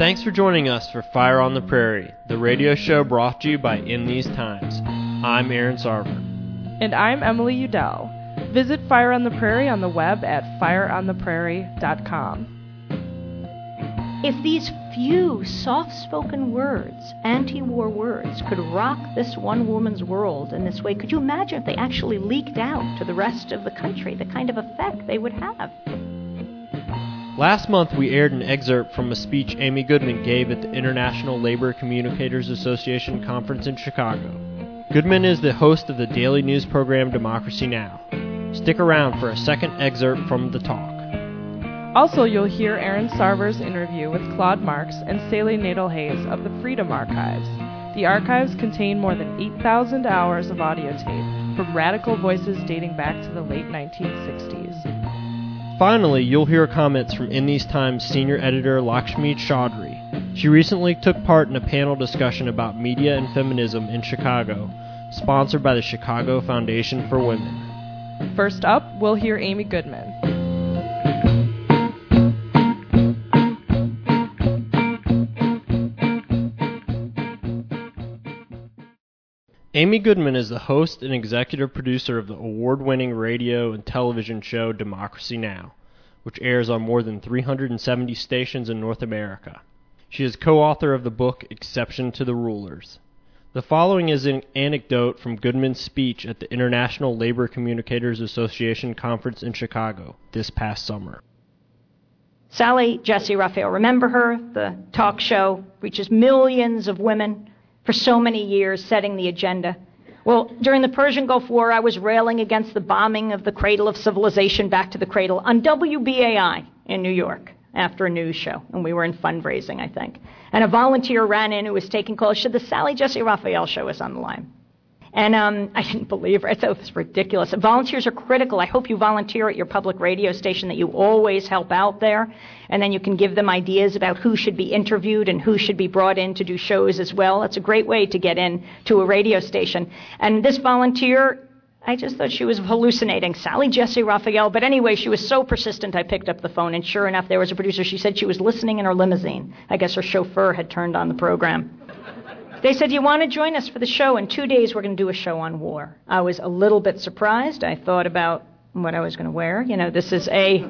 Thanks for joining us for Fire on the Prairie, the radio show brought to you by In These Times. I'm Aaron Sarver. And I'm Emily Udell. Visit Fire on the Prairie on the web at fireontheprairie.com. If these few soft-spoken words, anti-war words, could rock this one woman's world in this way, could you imagine if they actually leaked out to the rest of the country, the kind of effect they would have? Last month, we aired an excerpt from a speech Amy Goodman gave at the International Labor Communicators Association conference in Chicago. Goodman is the host of the daily news program Democracy Now! Stick around for a second excerpt from the talk. Also, you'll hear Aaron Sarver's interview with Claude Marks and Sally Nadel-Hayes of the Freedom Archives. The archives contain more than 8,000 hours of audio tape from radical voices dating back to the late 1960s. Finally, you'll hear comments from In These Times senior editor Lakshmi Chaudhry. She recently took part in a panel discussion about media and feminism in Chicago, sponsored by the Chicago Foundation for Women. First up, we'll hear Amy Goodman. Amy Goodman is the host and executive producer of the award-winning radio and television show Democracy Now!, which airs on more than 370 stations in North America. She is co-author of the book Exception to the Rulers. The following is an anecdote from Goodman's speech at the International Labor Communicators Association conference in Chicago this past summer. Sally Jessy Raphael, remember her? The talk show reaches millions of women for so many years, setting the agenda. Well, during the Persian Gulf War, I was railing against the bombing of the cradle of civilization, Back to the Cradle, on WBAI in New York after a news show. And we were in fundraising, I think. And a volunteer ran in who was taking calls. She said, the Sally Jessy Raphael show is on the line. And I didn't believe her. I thought it was ridiculous. Volunteers are critical. I hope you volunteer at your public radio station, that you always help out there. And then you can give them ideas about who should be interviewed and who should be brought in to do shows as well. It's a great way to get in to a radio station. And this volunteer, I just thought she was hallucinating. Sally Jessy Raphael. But anyway, she was so persistent, I picked up the phone. And sure enough, there was a producer. She said she was listening in her limousine. I guess her chauffeur had turned on the program. They said, you want to join us for the show? In 2 days, we're going to do a show on war. I was a little bit surprised. I thought about what I was going to wear. You know, this is a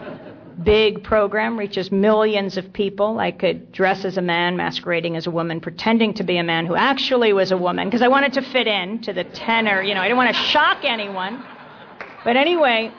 big program, reaches millions of people. I could dress as a man, masquerading as a woman, pretending to be a man who actually was a woman, because I wanted to fit in to the tenor. You know, I didn't want to shock anyone. But anyway,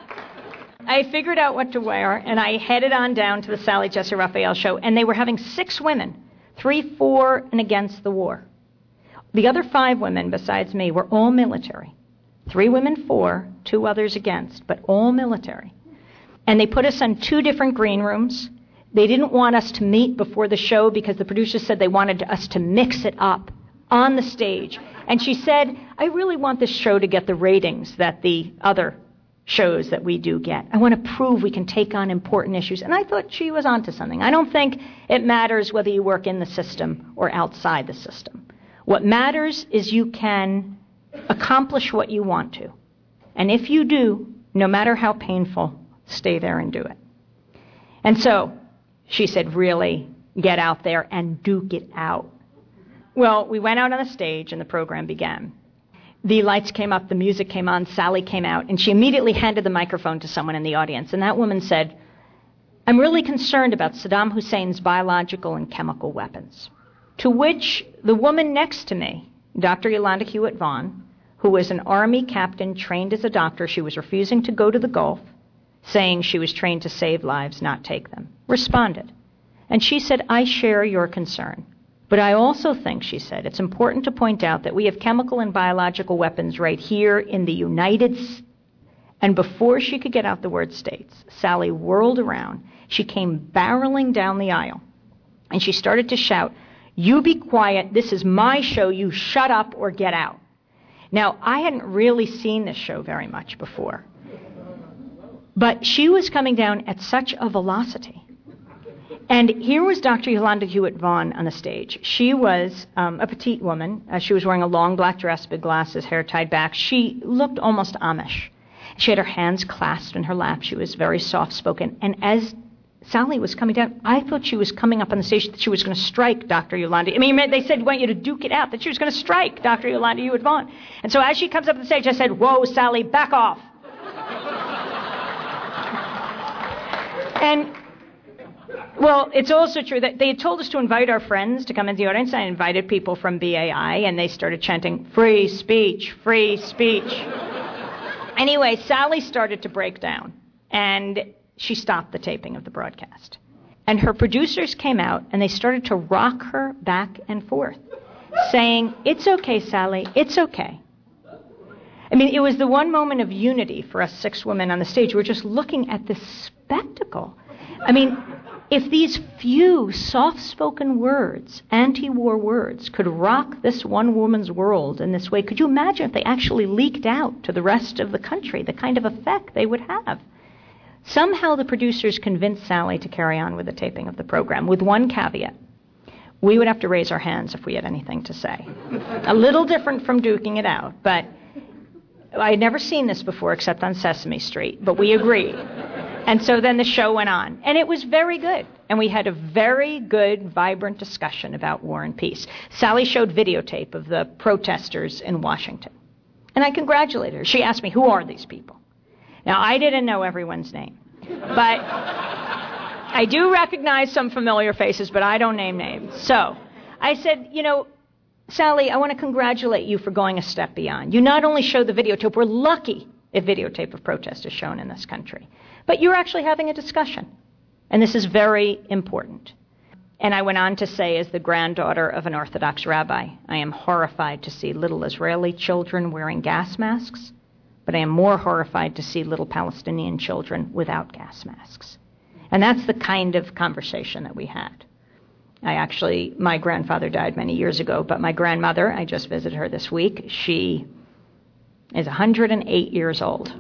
I figured out what to wear, and I headed on down to the Sally Jessy Raphael show, and they were having 6 women. 3 for and against the war. The other 5 women besides me were all military. 3 women for, 2 others against, but all military. And they put us in 2 different green rooms. They didn't want us to meet before the show because the producers said they wanted us to mix it up on the stage. And she said, I really want this show to get the ratings that the other shows that we do get. I want to prove we can take on important issues. And I thought she was onto something. I don't think it matters whether you work in the system or outside the system. What matters is you can accomplish what you want to. And if you do, no matter how painful, stay there and do it. And so she said, really, get out there and duke it out. Well, we went out on the stage and the program began. The lights came up, the music came on, Sally came out, and she immediately handed the microphone to someone in the audience. And that woman said, I'm really concerned about Saddam Hussein's biological and chemical weapons. To which the woman next to me, Dr. Yolanda Hewitt Vaughn, who was an Army captain trained as a doctor, she was refusing to go to the Gulf, saying she was trained to save lives, not take them, responded. And she said, I share your concern. But I also think, she said, it's important to point out that we have chemical and biological weapons right here in the United States. And before she could get out the word states, Sally whirled around. She came barreling down the aisle. And she started to shout, you be quiet. This is my show. You shut up or get out. Now, I hadn't really seen this show very much before. But she was coming down at such a velocity. And here was Dr. Yolanda Hewitt Vaughn on the stage. She was a petite woman. She was wearing a long black dress, big glasses, hair tied back. She looked almost Amish. She had her hands clasped in her lap. She was very soft-spoken. And as Sally was coming down. I thought she was coming up on the stage, that she was going to strike Dr. Yolanda. I mean, they said, we want you to duke it out, that she was going to strike Dr. Yolanda Hewitt-Vaughn. And so as she comes up on the stage, I said, whoa, Sally, back off. And, well, it's also true that they had told us to invite our friends to come into the audience. I invited people from BAI, and they started chanting, free speech, free speech. Anyway, Sally started to break down, and she stopped the taping of the broadcast. And her producers came out, and they started to rock her back and forth, saying, it's okay, Sally, it's okay. I mean, it was the one moment of unity for us 6 women on the stage. We were just looking at this spectacle. I mean, if these few soft-spoken words, anti-war words, could rock this one woman's world in this way, could you imagine if they actually leaked out to the rest of the country, the kind of effect they would have? Somehow the producers convinced Sally to carry on with the taping of the program, with one caveat. We would have to raise our hands if we had anything to say. A little different from duking it out, but I had never seen this before except on Sesame Street, but we agreed. And so then the show went on, and it was very good. And we had a very good, vibrant discussion about war and peace. Sally showed videotape of the protesters in Washington, and I congratulated her. She asked me, who are these people? Now, I didn't know everyone's name, but I do recognize some familiar faces, but I don't name names. So I said, Sally, I want to congratulate you for going a step beyond. You not only showed the videotape, we're lucky if videotape of protest is shown in this country, but you're actually having a discussion. And this is very important. And I went on to say, as the granddaughter of an Orthodox rabbi, I am horrified to see little Israeli children wearing gas masks, but I am more horrified to see little Palestinian children without gas masks. And that's the kind of conversation that we had. My grandfather died many years ago, but my grandmother, I just visited her this week, she is 108 years old.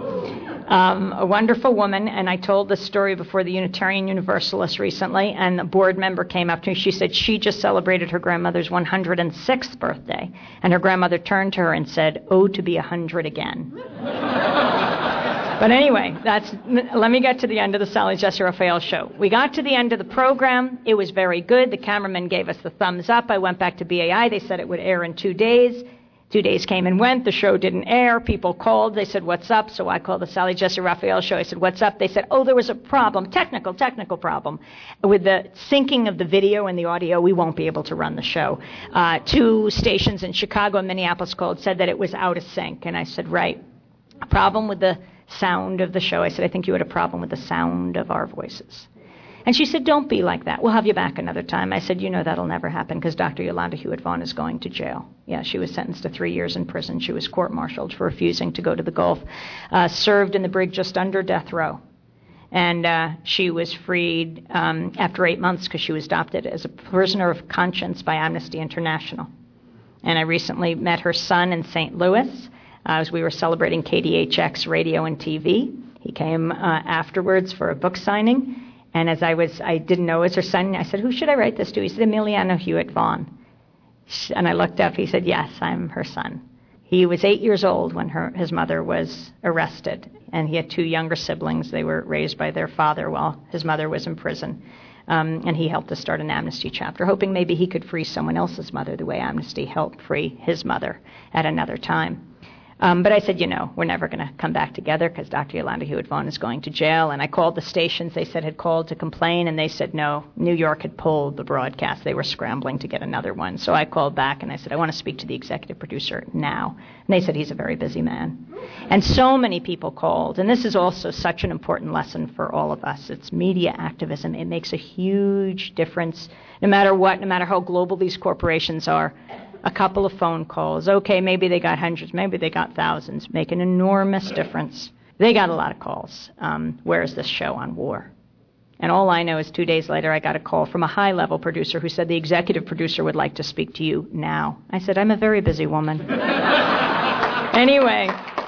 A wonderful woman, and I told this story before the Unitarian Universalists recently, and the board member came up to me. She said she just celebrated her grandmother's 106th birthday, and her grandmother turned to her and said, oh, to be 100 again. But anyway, let me get to the end of the Sally Jessy Raphael show. We got to the end of the program. It was very good. The cameraman gave us the thumbs up. I went back to BAI. They said it would air in 2 days. 2 days came and went. The show didn't air. People called. They said, what's up? So I called the Sally Jessy Raphael show. I said, what's up? They said, oh, there was a problem, technical problem. With the syncing of the video and the audio, we won't be able to run the show. 2 stations in Chicago and Minneapolis called, said that it was out of sync. And I said, right. A problem with the sound of the show. I said, I think you had a problem with the sound of our voices. And she said, don't be like that. We'll have you back another time. I said, that'll never happen because Dr. Yolanda Hewitt-Vaughn is going to jail. Yeah, she was sentenced to 3 years in prison. She was court-martialed for refusing to go to the Gulf, served in the brig just under death row. And she was freed after 8 months because she was adopted as a prisoner of conscience by Amnesty International. And I recently met her son in St. Louis as we were celebrating KDHX radio and TV. He came afterwards for a book signing. And as I didn't know it was her son. I said, who should I write this to? He said, Emiliano Hewitt-Vaughn. And I looked up. He said, yes, I'm her son. He was 8 years old when his mother was arrested. And he had 2 younger siblings. They were raised by their father while his mother was in prison. And he helped to start an Amnesty chapter, hoping maybe he could free someone else's mother the way Amnesty helped free his mother at another time. But I said, we're never going to come back together because Dr. Yolanda Hewitt-Vaughn is going to jail. And I called the stations. They said had called to complain, and they said no. New York had pulled the broadcast. They were scrambling to get another one. So I called back, and I said, I want to speak to the executive producer now. And they said, he's a very busy man. And so many people called. And this is also such an important lesson for all of us. It's media activism. It makes a huge difference no matter what, no matter how global these corporations are. A couple of phone calls. Okay, maybe they got hundreds, maybe they got thousands. Make an enormous difference. They got a lot of calls. Where is this show on war? And all I know is 2 days later I got a call from a high-level producer who said the executive producer would like to speak to you now. I said, I'm a very busy woman. Anyway,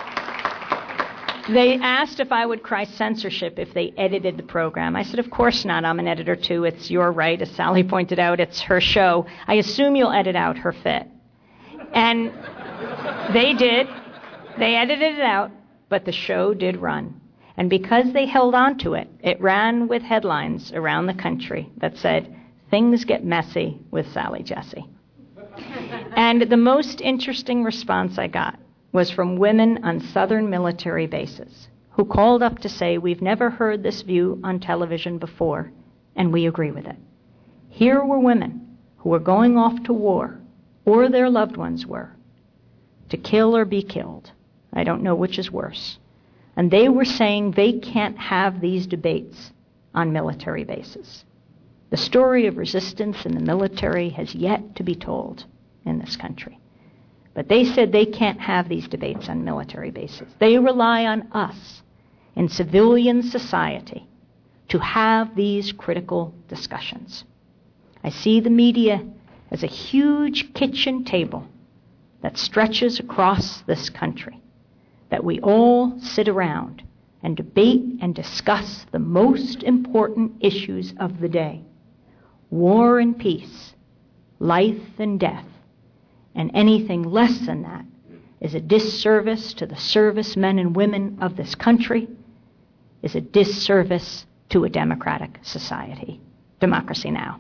they asked if I would cry censorship if they edited the program. I said, of course not. I'm an editor, too. It's your right. As Sally pointed out, it's her show. I assume you'll edit out her fit. And they did. They edited it out, but the show did run. And because they held on to it, it ran with headlines around the country that said, "Things get messy with Sally Jessy." And the most interesting response I got was from women on Southern military bases who called up to say, "We've never heard this view on television before, and we agree with it." Here were women who were going off to war, or their loved ones were, to kill or be killed. I don't know which is worse. And they were saying they can't have these debates on military bases. The story of resistance in the military has yet to be told in this country. But they said they can't have these debates on military bases. They rely on us in civilian society to have these critical discussions. I see the media as a huge kitchen table that stretches across this country, that we all sit around and debate and discuss the most important issues of the day: war and peace, life and death. And anything less than that is a disservice to the servicemen and women of this country, is a disservice to a democratic society. Democracy Now!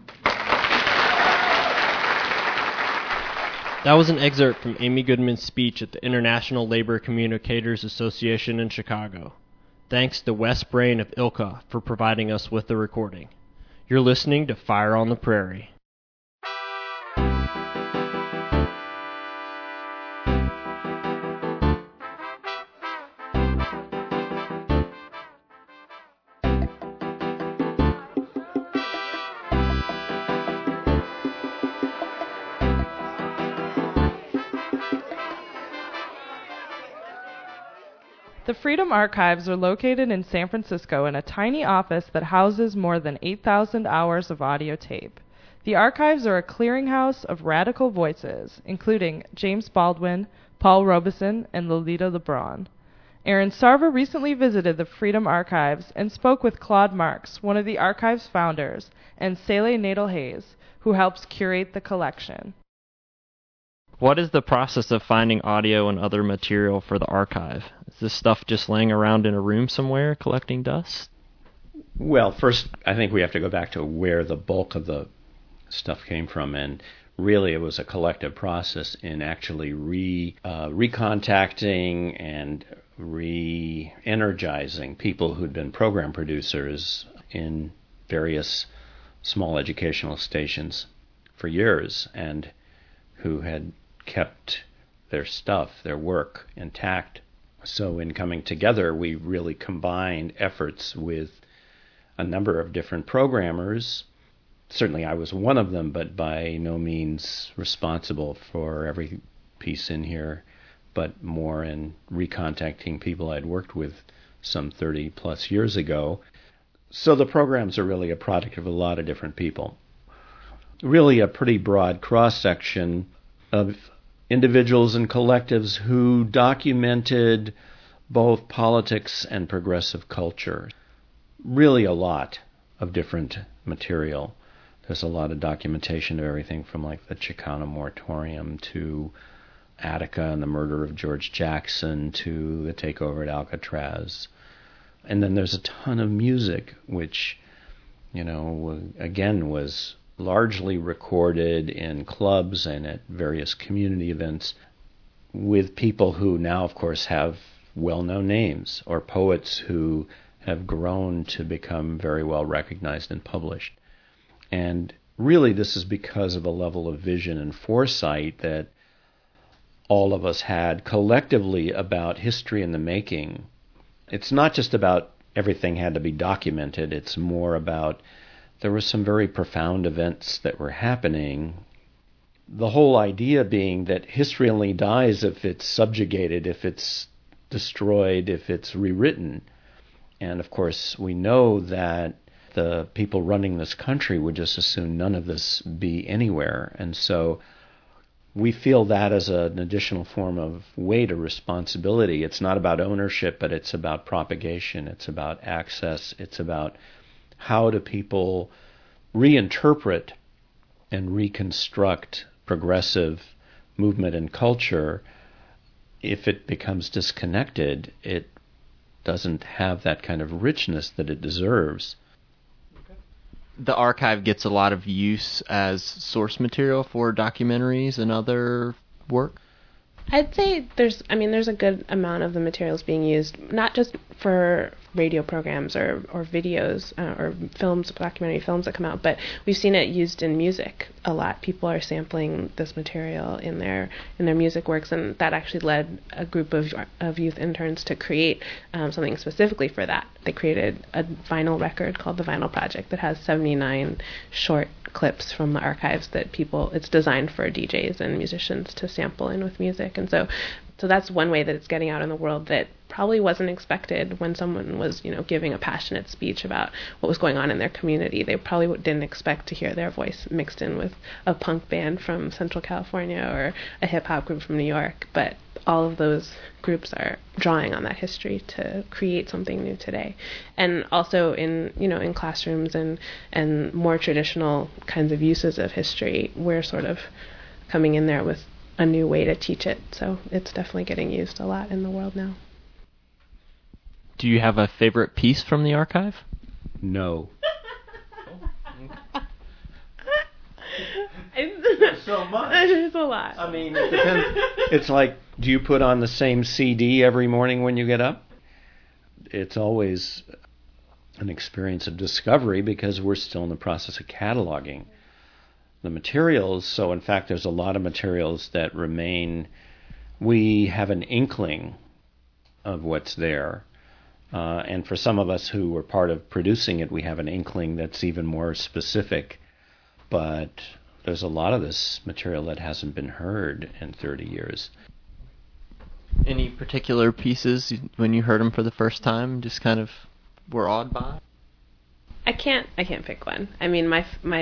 That was an excerpt from Amy Goodman's speech at the International Labor Communicators Association in Chicago. Thanks to Wes Brain of ILCA for providing us with the recording. You're listening to Fire on the Prairie. The Freedom Archives are located in San Francisco in a tiny office that houses more than 8,000 hours of audio tape. The archives are a clearinghouse of radical voices, including James Baldwin, Paul Robeson, and Lolita LeBron. Aaron Sarver recently visited the Freedom Archives and spoke with Claude Marks, one of the archive's founders, and Sally Nadel-Hayes, who helps curate the collection. What is the process of finding audio and other material for the archive? Is this stuff just laying around in a room somewhere collecting dust? Well, first, I think we have to go back to where the bulk of the stuff came from, and really it was a collective process in actually recontacting and re-energizing people who'd been program producers in various small educational stations for years and who had kept their stuff, their work intact. So in coming together, we really combined efforts with a number of different programmers. Certainly I was one of them, but by no means responsible for every piece in here, but more in recontacting people I'd worked with some 30 plus years ago. So the programs are really a product of a lot of different people. Really a pretty broad cross-section of individuals and collectives who documented both politics and progressive culture. Really a lot of different material. There's a lot of documentation of everything from like the Chicano Moratorium to Attica and the murder of George Jackson to the takeover at Alcatraz. And then there's a ton of music, which, again, was largely recorded in clubs and at various community events with people who now, of course, have well-known names, or poets who have grown to become very well recognized and published. And really this is because of a level of vision and foresight that all of us had collectively about history in the making. It's not just about everything had to be documented, it's more about there were some very profound events that were happening. The whole idea being that history only dies if it's subjugated, if it's destroyed, if it's rewritten. And of course, we know that the people running this country would just as soon none of this be anywhere. And so we feel that as an additional form of weight or responsibility. It's not about ownership, but it's about propagation. It's about access. It's about how do people reinterpret and reconstruct progressive movement and culture. If it becomes disconnected, it doesn't have that kind of richness that it deserves. The archive gets a lot of use as source material for documentaries and other work? I'd say there's a good amount of the materials being used, not just for radio programs or videos or films, documentary films that come out, but we've seen it used in music a lot. People are sampling this material in their music works, and that actually led a group of youth interns to create something specifically for that. They created a vinyl record called The Vinyl Project that has 79 short clips from the archives that it's designed for DJs and musicians to sample in with music. And so that's one way that it's getting out in the world that probably wasn't expected when someone was, giving a passionate speech about what was going on in their community. They probably didn't expect to hear their voice mixed in with a punk band from Central California or a hip hop group from New York. But all of those groups are drawing on that history to create something new today. And also in classrooms and more traditional kinds of uses of history, we're sort of coming in there with a new way to teach it. So it's definitely getting used a lot in the world now. Do you have a favorite piece from the archive? No. There's so much. There's a lot. I mean, it depends. It's like, do you put on the same CD every morning when you get up? It's always an experience of discovery because we're still in the process of cataloging the materials. So, in fact, there's a lot of materials that remain. We have an inkling of what's there. And for some of us who were part of producing it, we have an inkling that's even more specific. But there's a lot of this material that hasn't been heard in 30 years. Any particular pieces when you heard them for the first time just kind of were awed by? I can't pick one. I mean,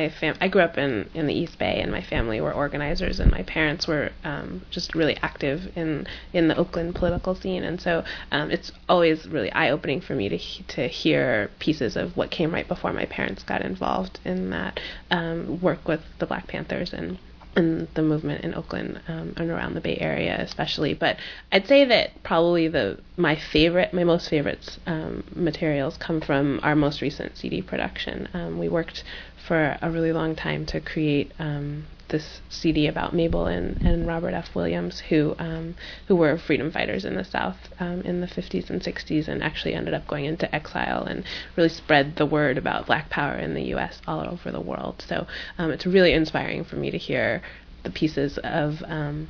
I grew up in the East Bay, and my family were organizers, and my parents were just really active in the Oakland political scene, and so it's always really eye-opening for me to hear pieces of what came right before my parents got involved in that work with the Black Panthers and the movement in Oakland and around the Bay Area especially. But I'd say that probably my most favorite materials come from our most recent CD production. We worked for a really long time to create this CD about Mabel and Robert F. Williams, who were freedom fighters in the South in the 50s and 60s, and actually ended up going into exile and really spread the word about Black power in the U.S. all over the world. So it's really inspiring for me to hear the pieces of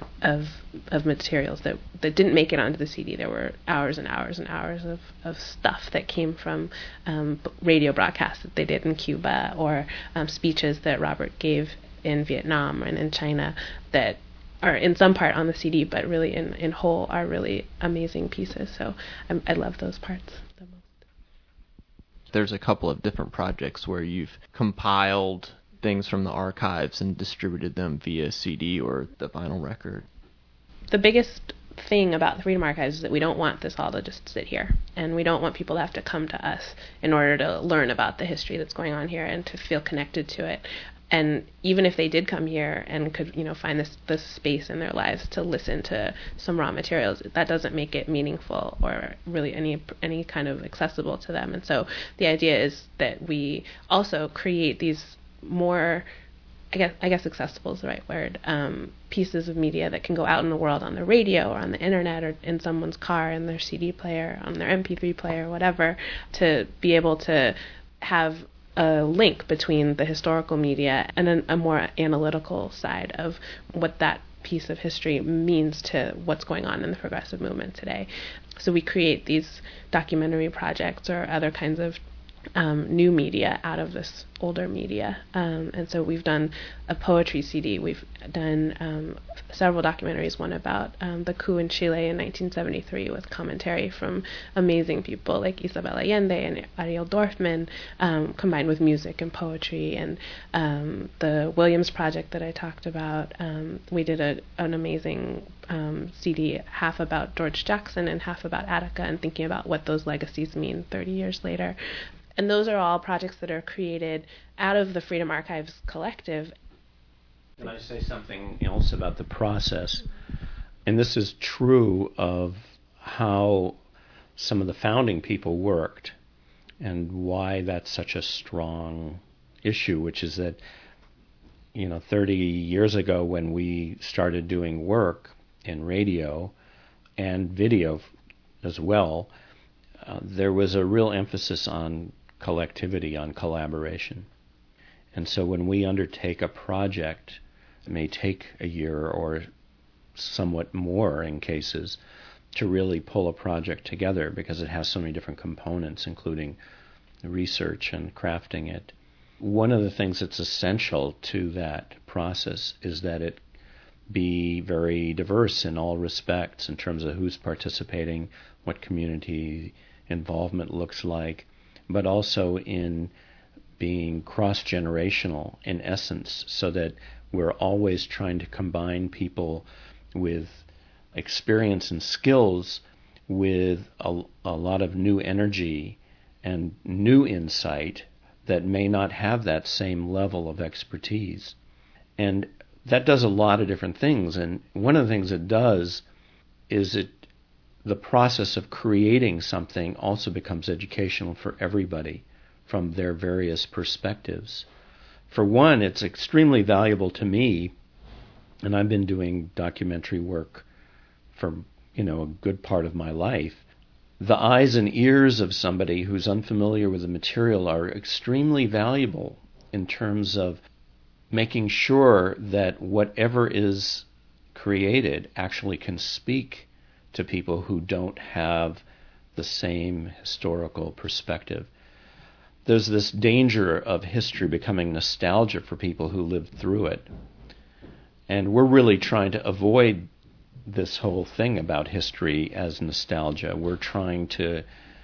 materials that didn't make it onto the CD. There were hours and hours and hours of stuff that came from radio broadcasts that they did in Cuba, or speeches that Robert gave in Vietnam and in China that are in some part on the CD, but really in whole are really amazing pieces. So I love those parts the most. There's a couple of different projects where you've compiled things from the archives and distributed them via CD or the vinyl record. The biggest thing about the Freedom Archives is that we don't want this all to just sit here, and we don't want people to have to come to us in order to learn about the history that's going on here and to feel connected to it. And even if they did come here and could, find this space in their lives to listen to some raw materials, that doesn't make it meaningful or really any kind of accessible to them. And so the idea is that we also create these more, I guess accessible is the right word, pieces of media that can go out in the world on the radio or on the internet or in someone's car, in their CD player, on their MP3 player, whatever, to be able to have a link between the historical media and a more analytical side of what that piece of history means to what's going on in the progressive movement today. So we create these documentary projects or other kinds of new media out of this older media. And so we've done a poetry CD. We've done several documentaries, one about the coup in Chile in 1973 with commentary from amazing people like Isabel Allende and Ariel Dorfman, combined with music and poetry. And the Williams Project that I talked about, we did an amazing CD, half about George Jackson and half about Attica, and thinking about what those legacies mean 30 years later. And those are all projects that are created out of the Freedom Archives Collective. Can I say something else about the process? And this is true of how some of the founding people worked and why that's such a strong issue, which is that, 30 years ago when we started doing work in radio and video as well, there was a real emphasis on collectivity, on collaboration. And so when we undertake a project, it may take a year or somewhat more in cases to really pull a project together because it has so many different components, including research and crafting it. One of the things that's essential to that process is that it be very diverse in all respects in terms of who's participating, what community involvement looks like, but also in being cross-generational in essence, so that we're always trying to combine people with experience and skills with a lot of new energy and new insight that may not have that same level of expertise. And that does a lot of different things. And one of the things it does is the process of creating something also becomes educational for everybody from their various perspectives. For one, it's extremely valuable to me, and I've been doing documentary work for, a good part of my life. The eyes and ears of somebody who's unfamiliar with the material are extremely valuable in terms of making sure that whatever is created actually can speak to people who don't have the same historical perspective. There's this danger of history becoming nostalgia for people who lived through it. And we're really trying to avoid this whole thing about history as nostalgia. We're trying to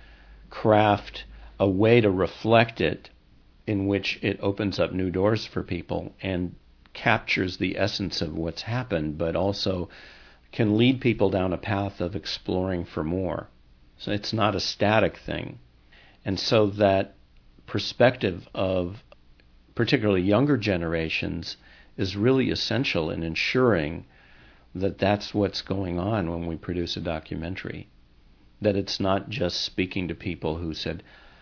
craft a way to reflect it in which it opens up new doors for people and captures the essence of what's happened, but also can lead people down a path of exploring for more. So it's not a static thing. And so that perspective of particularly younger generations is really essential in ensuring that that's what's going on when we produce a documentary. That it's not just speaking to people who said,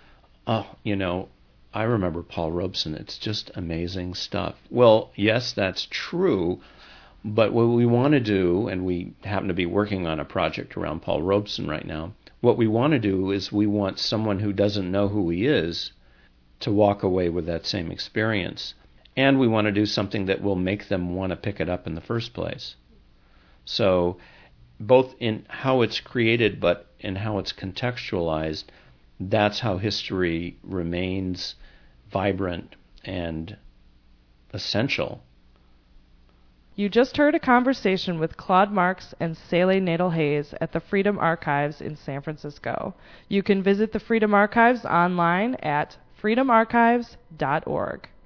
I remember Paul Robeson, it's just amazing stuff. Well, yes, that's true, but what we want to do, and we happen to be working on a project around Paul Robeson right now, what we want to do is we want someone who doesn't know who he is to walk away with that same experience. And we want to do something that will make them want to pick it up in the first place. So both in how it's created but in how it's contextualized, that's how history remains vibrant and essential. You just heard a conversation with Claude Marks and Sally Nadel-Hayes at the Freedom Archives in San Francisco. You can visit the Freedom Archives online at freedomarchives.org.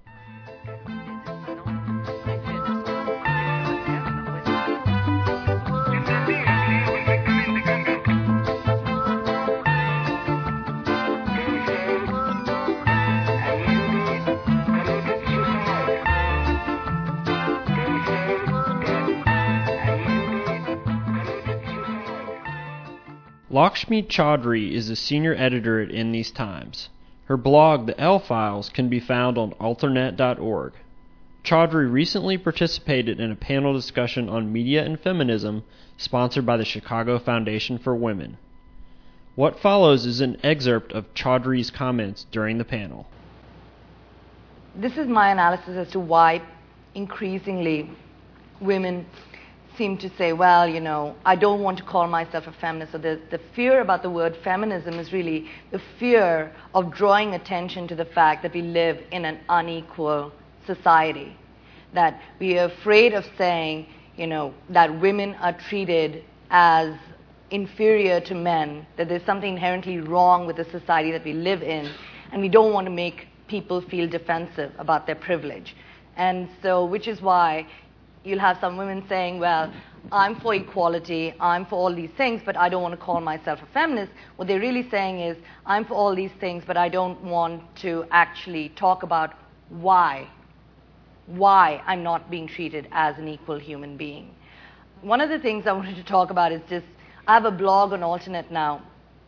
Lakshmi Chaudhry is a senior editor at In These Times. Her blog, The L Files, can be found on alternet.org. Chaudhry recently participated in a panel discussion on media and feminism sponsored by the Chicago Foundation for Women. What follows is an excerpt of Chaudhry's comments during the panel. This is my analysis as to why increasingly women seem to say, well, I don't want to call myself a feminist. So the fear about the word feminism is really the fear of drawing attention to the fact that we live in an unequal society, that we are afraid of saying, that women are treated as inferior to men, that there's something inherently wrong with the society that we live in, and we don't want to make people feel defensive about their privilege. And so, which is why you'll have some women saying, well, I'm for equality, I'm for all these things, but I don't want to call myself a feminist. What they're really saying is, I'm for all these things, but I don't want to actually talk about why I'm not being treated as an equal human being. One of the things I wanted to talk about is just, I have a blog on Alternate now,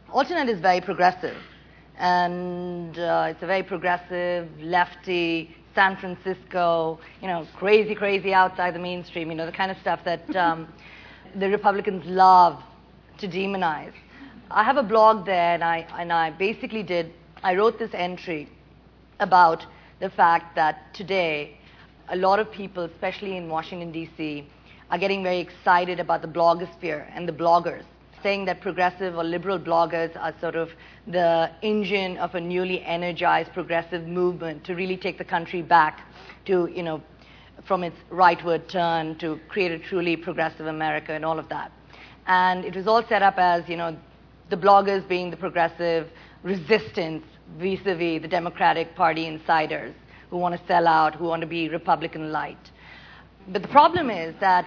AlterNet is very progressive. And it's a very progressive, lefty, San Francisco, crazy outside the mainstream, the kind of stuff that the Republicans love to demonize. I have a blog there, and I wrote this entry about the fact that today a lot of people, especially in Washington, D.C., are getting very excited about the blogosphere and the bloggers, saying that progressive or liberal bloggers are sort of the engine of a newly energized progressive movement to really take the country back to, from its rightward turn to create a truly progressive America and all of that. And it was all set up as, the bloggers being the progressive resistance vis-a-vis the Democratic Party insiders who want to sell out, who want to be Republican light. But the problem is that,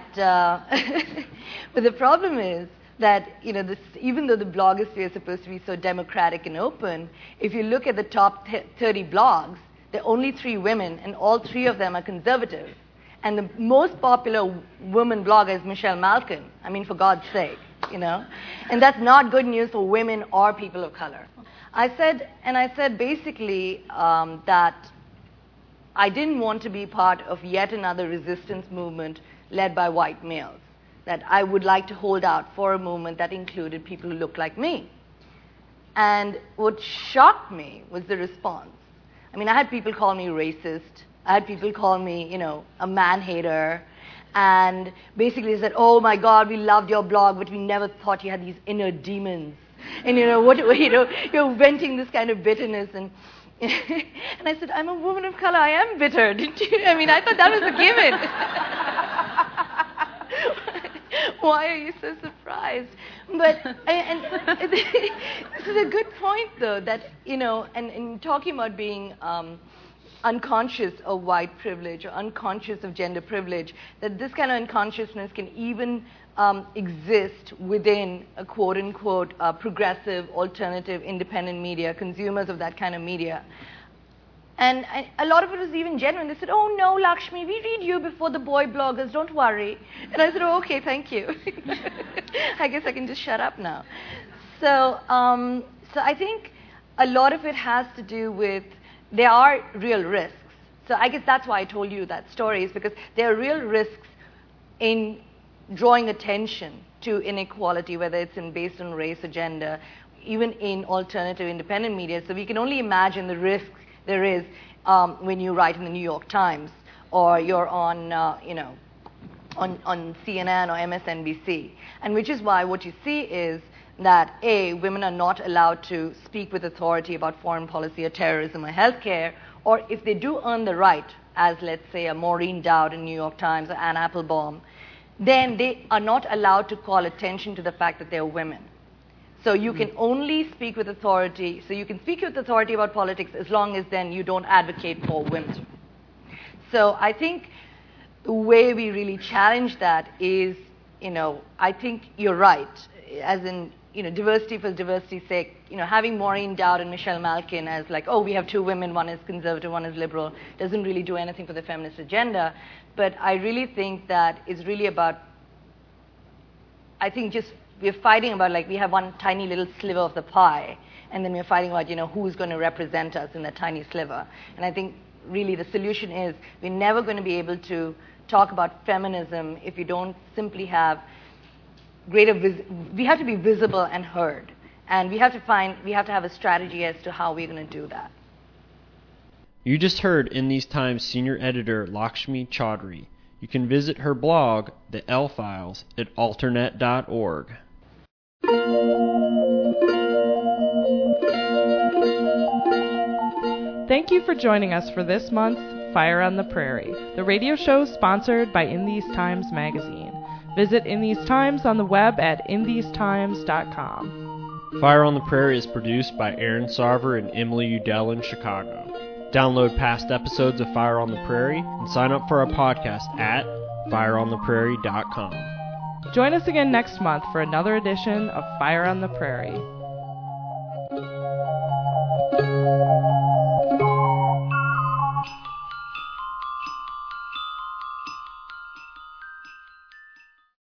even though the blogosphere is supposed to be so democratic and open, if you look at the top 30 blogs, there are only 3 women, and all 3 of them are conservative. And the most popular woman blogger is Michelle Malkin. I mean, for God's sake, And that's not good news for women or people of color. I said basically that I didn't want to be part of yet another resistance movement led by white males, that I would like to hold out for a movement that included people who looked like me. And what shocked me was the response. I mean, I had people call me racist. I had people call me, a man-hater. And basically said, oh, my God, we loved your blog, but we never thought you had these inner demons. And, you're venting this kind of bitterness. And I said, I'm a woman of color. I am bitter. Didn't you? I mean, I thought that was a given. Why are you so surprised? But this is a good point, though, that, and talking about being unconscious of white privilege or unconscious of gender privilege, that this kind of unconsciousness can even exist within a quote-unquote progressive, alternative, independent media, consumers of that kind of media. And a lot of it was even genuine. They said, oh, no, Lakshmi, we read you before the boy bloggers, don't worry. And I said, oh, okay, thank you. I guess I can just shut up now. So I think a lot of it has to do with there are real risks. So I guess that's why I told you that story, is because there are real risks in drawing attention to inequality, whether it's based on race or gender, even in alternative independent media. So we can only imagine the risks there is when you write in the New York Times or you're on CNN or MSNBC. And which is why what you see is that, A, women are not allowed to speak with authority about foreign policy or terrorism or healthcare, or if they do earn the right, as let's say a Maureen Dowd in New York Times or Ann Applebaum, then they are not allowed to call attention to the fact that they're women. So you can only speak with authority, so you can speak with authority about politics as long as then you don't advocate for women. So I think the way we really challenge that is, I think you're right, as in, diversity for diversity's sake, having Maureen Dowd and Michelle Malkin as like, oh, we have 2 women, one is conservative, one is liberal, doesn't really do anything for the feminist agenda. But I really think that it's really about, I think just we're fighting about, like, we have one tiny little sliver of the pie, and then we're fighting about, who's going to represent us in that tiny sliver. And I think really the solution is we're never going to be able to talk about feminism if you don't simply have we have to be visible and heard. And we have to have a strategy as to how we're going to do that. You just heard In These Times senior editor Lakshmi Chaudhry. You can visit her blog, The L Files, at alternet.org. Thank you for joining us for this month's Fire on the Prairie, the radio show sponsored by In These Times magazine. Visit In These Times on the web at inthesetimes.com. Fire on the Prairie is produced by Aaron Sarver and Emily Udell in Chicago. Download past episodes of Fire on the Prairie and sign up for our podcast at fireontheprairie.com. Join us again next month for another edition of Fire on the Prairie.